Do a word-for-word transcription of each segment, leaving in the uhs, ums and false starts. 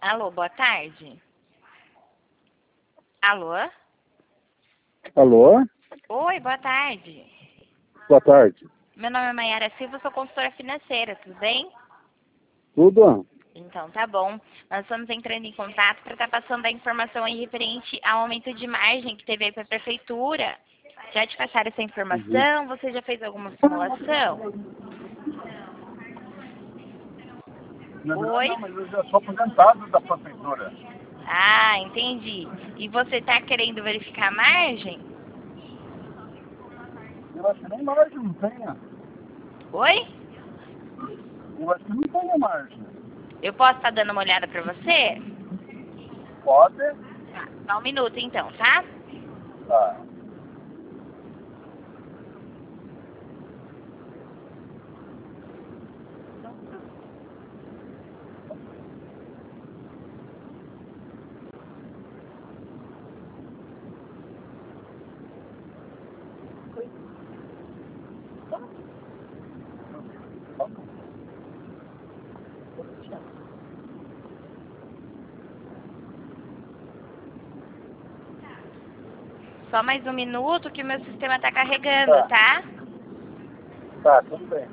Alô, boa tarde. Alô? Alô? Oi, boa tarde. Boa tarde. Meu nome é Maiara Silva, sou consultora financeira, tudo bem? Tudo? Então, tá bom. Nós estamos entrando em contato para estar passando a informação aí referente ao aumento de margem que teve aí para a prefeitura. Já te passaram essa informação? Uhum. Você já fez alguma simulação? Na verdade, Oi? não, mas eu já sou aposentado da prefeitura. Ah, entendi. E você está querendo verificar a margem? Eu acho que nem margem não tenha. Oi? Eu acho que não tenha margem. Eu posso estar dando uma olhada para você? Pode? Tá, só um minuto então, tá? Tá. Só mais um minuto que o meu sistema está carregando, Tá. tá? Tá, tudo bem.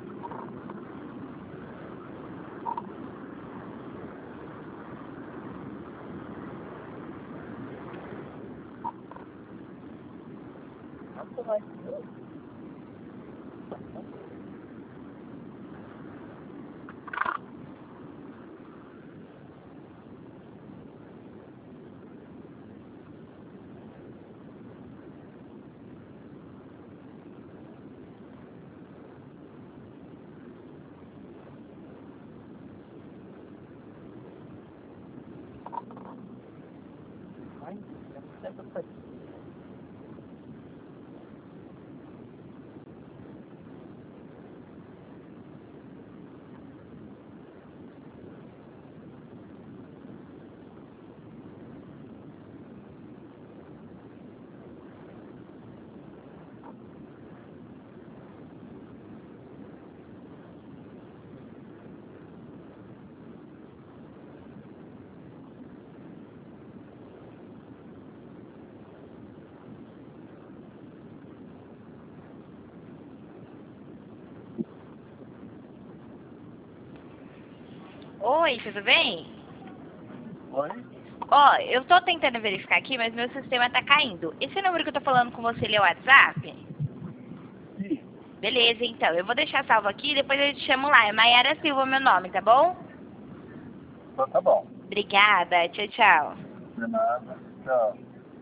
Oi, tudo bem? Oi? Ó, eu tô tentando verificar aqui, mas meu sistema tá caindo. Esse número que eu tô falando com você, ele é o WhatsApp? Sim. Beleza, então. Eu vou deixar salvo aqui e depois eu te chamo lá. É Maiara Silva meu nome, tá bom? Então tá bom. Obrigada. Tchau, tchau. De nada. Tchau.